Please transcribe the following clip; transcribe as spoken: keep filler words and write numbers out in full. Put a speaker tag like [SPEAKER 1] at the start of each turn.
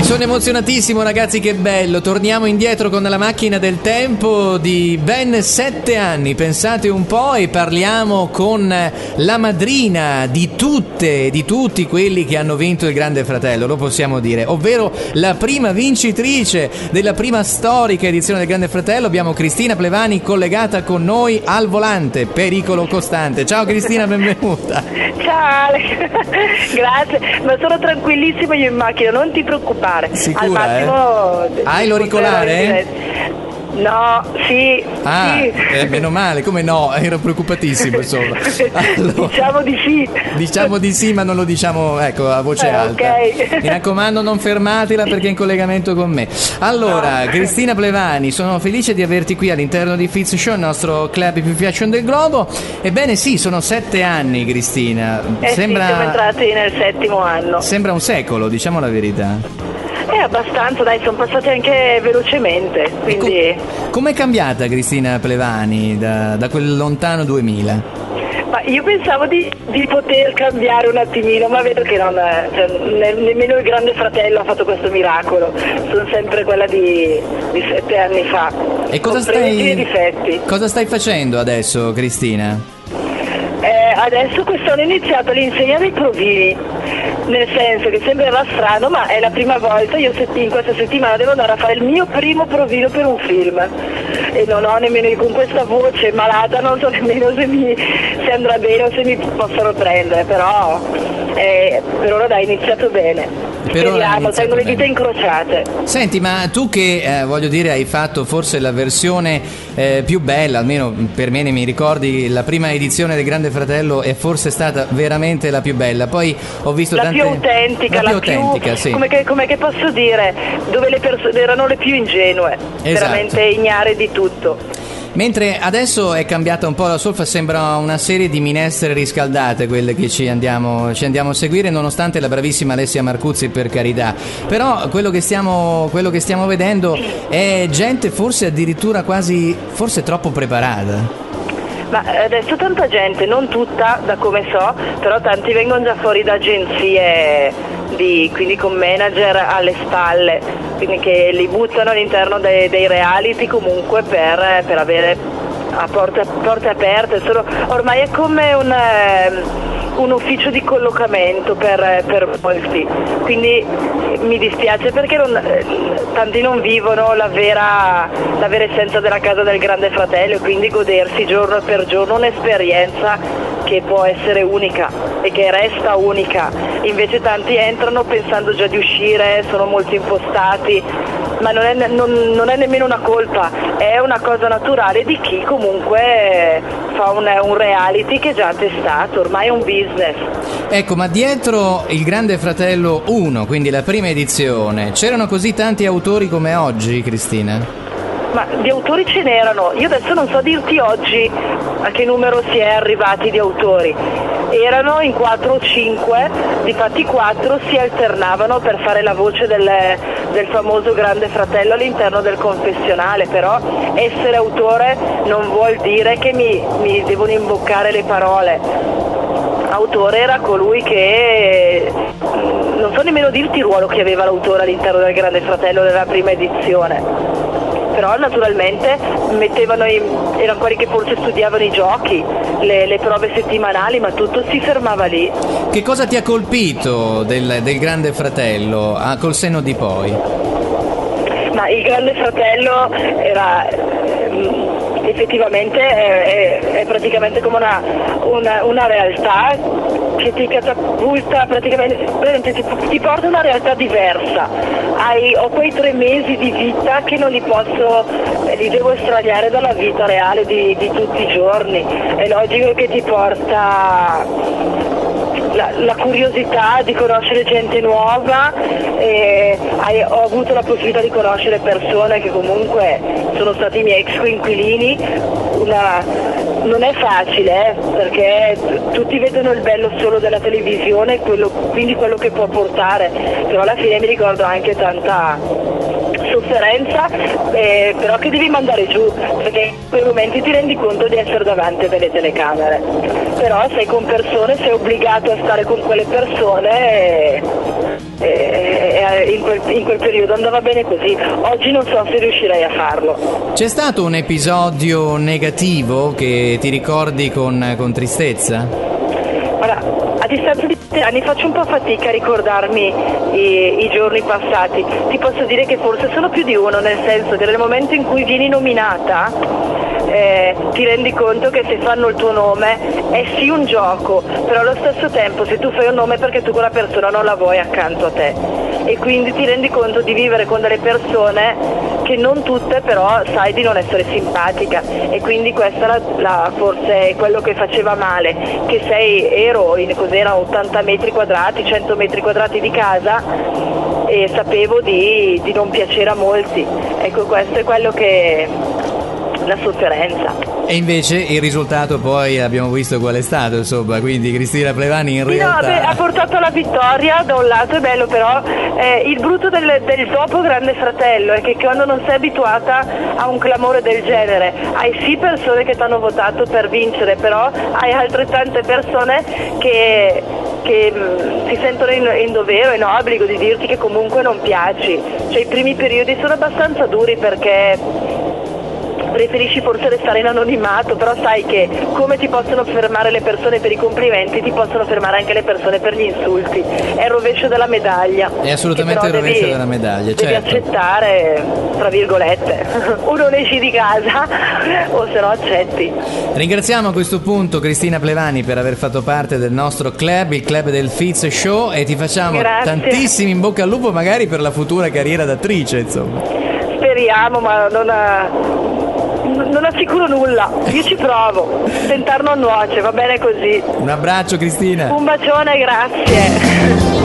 [SPEAKER 1] Sono emozionatissimo, ragazzi, che bello. Torniamo indietro con la macchina del tempo di ben sette anni, pensate un po', e parliamo con la madrina di tutte, di tutti quelli che hanno vinto il Grande Fratello, lo possiamo dire, ovvero la prima vincitrice della prima storica edizione del Grande Fratello. Abbiamo Cristina Plevani collegata con noi al volante, pericolo costante. Ciao Cristina, benvenuta.
[SPEAKER 2] Ciao Ale, grazie, ma sono tranquillissima io in macchina, non ti preoccupare.
[SPEAKER 1] Sicura,
[SPEAKER 2] al massimo,
[SPEAKER 1] eh? Hai l'auricolare?
[SPEAKER 2] No, sì,
[SPEAKER 1] ah,
[SPEAKER 2] sì.
[SPEAKER 1] Eh, meno male, come no? Ero preoccupatissimo, insomma. Allora,
[SPEAKER 2] diciamo di sì.
[SPEAKER 1] Diciamo di sì, ma non lo diciamo, ecco, a voce
[SPEAKER 2] eh,
[SPEAKER 1] alta.
[SPEAKER 2] Okay.
[SPEAKER 1] Mi raccomando, non fermatela perché è in collegamento con me. Allora, no. Cristina Plevani, sono felice di averti qui all'interno di Fitz Show, il nostro club più fashion del globo. Ebbene sì, sono sette anni, Cristina.
[SPEAKER 2] Eh
[SPEAKER 1] Sembra...
[SPEAKER 2] sì, siamo entrati nel settimo anno.
[SPEAKER 1] Sembra un secolo, diciamo la verità.
[SPEAKER 2] Eh, abbastanza, dai, sono passati anche velocemente, quindi...
[SPEAKER 1] Com- com'è cambiata Cristina Plevani da, da quel lontano duemila?
[SPEAKER 2] Ma io pensavo di, di poter cambiare un attimino, ma vedo che non, cioè, ne, nemmeno il Grande Fratello ha fatto questo miracolo. Sono sempre quella di, di sette anni fa.
[SPEAKER 1] E cosa stai, difetti. cosa stai facendo adesso, Cristina?
[SPEAKER 2] Eh, adesso quest'anno ho iniziato l'insegna dei provini. Nel senso che sembrava strano, ma è la prima volta, io in questa settimana devo andare a fare il mio primo provino per un film e non ho nemmeno, con questa voce malata non so nemmeno se, mi, se andrà bene o se mi possono prendere, però eh, per ora dai, è iniziato bene. Speriamo, tengo le dita incrociate.
[SPEAKER 1] Senti, ma tu che eh, voglio dire hai fatto forse la versione eh, più bella, almeno per me ne mi ricordi, la prima edizione del Grande Fratello è forse stata veramente la più bella, poi ho visto
[SPEAKER 2] la
[SPEAKER 1] tante...
[SPEAKER 2] più autentica,
[SPEAKER 1] la
[SPEAKER 2] la
[SPEAKER 1] più autentica, sì.
[SPEAKER 2] Come che, come che posso dire, dove le persone erano le più ingenue, esatto. Veramente ignare di tutto.
[SPEAKER 1] Mentre adesso è cambiata un po' la solfa, sembra una serie di minestre riscaldate quelle che ci andiamo, ci andiamo a seguire, nonostante la bravissima Alessia Marcuzzi, per carità. Però quello che stiamo, quello che stiamo vedendo è gente forse addirittura quasi, forse troppo preparata.
[SPEAKER 2] Ma adesso tanta gente, non tutta da come so, però tanti vengono già fuori da agenzie, di, quindi con manager alle spalle, quindi che li buttano all'interno dei, dei reality comunque per, per avere a porte, porte aperte. Sono, ormai è come un, un ufficio di collocamento per, per molti, quindi mi dispiace perché non, tanti non vivono la vera, la vera essenza della casa del Grande Fratello e quindi godersi giorno per giorno un'esperienza che può essere unica e che resta unica. Invece tanti entrano pensando già di uscire, sono molto impostati, ma non è, non, non è nemmeno una colpa, è una cosa naturale di chi comunque fa un, un reality che è già testato, ormai è un business.
[SPEAKER 1] Ecco, ma dietro il Grande Fratello uno, quindi la prima edizione, c'erano così tanti autori come oggi, Cristina?
[SPEAKER 2] Ma di autori ce n'erano, io adesso non so dirti oggi a che numero si è arrivati di autori, erano in quattro o cinque, difatti quattro si alternavano per fare la voce del, del famoso Grande Fratello all'interno del confessionale, però essere autore non vuol dire che mi, mi devono imboccare le parole. Autore era colui che, non so nemmeno dirti il ruolo che aveva l'autore all'interno del Grande Fratello della prima edizione. Però naturalmente mettevano in, erano quelli che forse studiavano i giochi, le, le prove settimanali, ma tutto si fermava lì.
[SPEAKER 1] Che cosa ti ha colpito del, del Grande Fratello ah, col senno di poi?
[SPEAKER 2] Ma il Grande Fratello era effettivamente è, è, è praticamente come una, una, una realtà che ti catapulta, praticamente ti, ti porta a una realtà diversa. Hai, ho quei tre mesi di vita che non li posso, li devo estraniare dalla vita reale di, di tutti i giorni. È logico che ti porta la, la curiosità di conoscere gente nuova, e hai, ho avuto la possibilità di conoscere persone che comunque sono stati i miei ex coinquilini. Una, non è facile, eh, perché tutti vedono il bello solo della televisione, quello, quindi quello che può portare, però alla fine mi ricordo anche tanta sofferenza, eh, però che devi mandare giù, perché in quei momenti ti rendi conto di essere davanti a delle telecamere, però sei con persone, sei obbligato a stare con quelle persone e, e, in quel, in quel periodo, andava bene così. Oggi non so se riuscirei a farlo.
[SPEAKER 1] C'è stato un episodio negativo che ti ricordi con, con tristezza?
[SPEAKER 2] Guarda, a distanza di sette anni faccio un po' fatica a ricordarmi i, i giorni passati. Ti posso dire che forse sono più di uno, nel senso che nel momento in cui vieni nominata eh, ti rendi conto che se fanno il tuo nome è sì un gioco, però allo stesso tempo se tu fai un nome è perché tu quella persona non la vuoi accanto a te, e quindi ti rendi conto di vivere con delle persone che non tutte però sai di non essere simpatica, e quindi questa la, la, forse è quello che faceva male, che sei ero in cos'era ottanta metri quadrati, cento metri quadrati di casa e sapevo di, di non piacere a molti. Ecco, questo è quello che la sofferenza.
[SPEAKER 1] E invece il risultato poi abbiamo visto qual è stato, insomma, quindi Cristina Plevani in
[SPEAKER 2] sì,
[SPEAKER 1] realtà...
[SPEAKER 2] No, beh, ha portato alla vittoria, da un lato è bello, però eh, il brutto del, del dopo Grande Fratello è che quando non sei abituata a un clamore del genere, hai sì persone che ti hanno votato per vincere, però hai altrettante persone che... che mh, si sentono in, in dovere, in obbligo di dirti che comunque non piaci. Cioè i primi periodi sono abbastanza duri perché preferisci forse restare in anonimato, però sai che come ti possono fermare le persone per i complimenti, ti possono fermare anche le persone per gli insulti. È il rovescio della medaglia.
[SPEAKER 1] È assolutamente il rovescio
[SPEAKER 2] devi,
[SPEAKER 1] della medaglia,
[SPEAKER 2] devi
[SPEAKER 1] certo.
[SPEAKER 2] accettare, tra virgolette, o non esci di casa o se no accetti.
[SPEAKER 1] Ringraziamo a questo punto Cristina Plevani per aver fatto parte del nostro club, il club del Fitz Show, e ti facciamo
[SPEAKER 2] Grazie.
[SPEAKER 1] tantissimi in bocca al lupo magari per la futura carriera d'attrice, insomma.
[SPEAKER 2] Speriamo, ma non ha... non assicuro nulla, io ci provo, tentar non nuoce, va bene così.
[SPEAKER 1] Un abbraccio Cristina.
[SPEAKER 2] Un bacione, grazie.